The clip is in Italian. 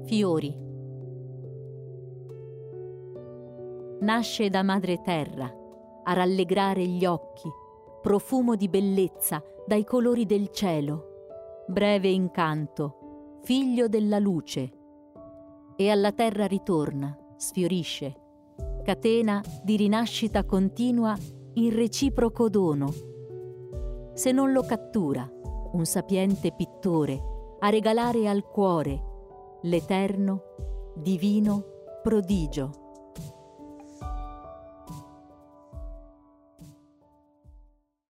Fiori. Nasce da madre terra, a rallegrare gli occhi, profumo di bellezza dai colori del cielo, breve incanto, figlio della luce. E alla terra ritorna, sfiorisce, catena di rinascita continua in reciproco dono. Se non lo cattura un sapiente pittore a regalare al cuore l'eterno, divino prodigio.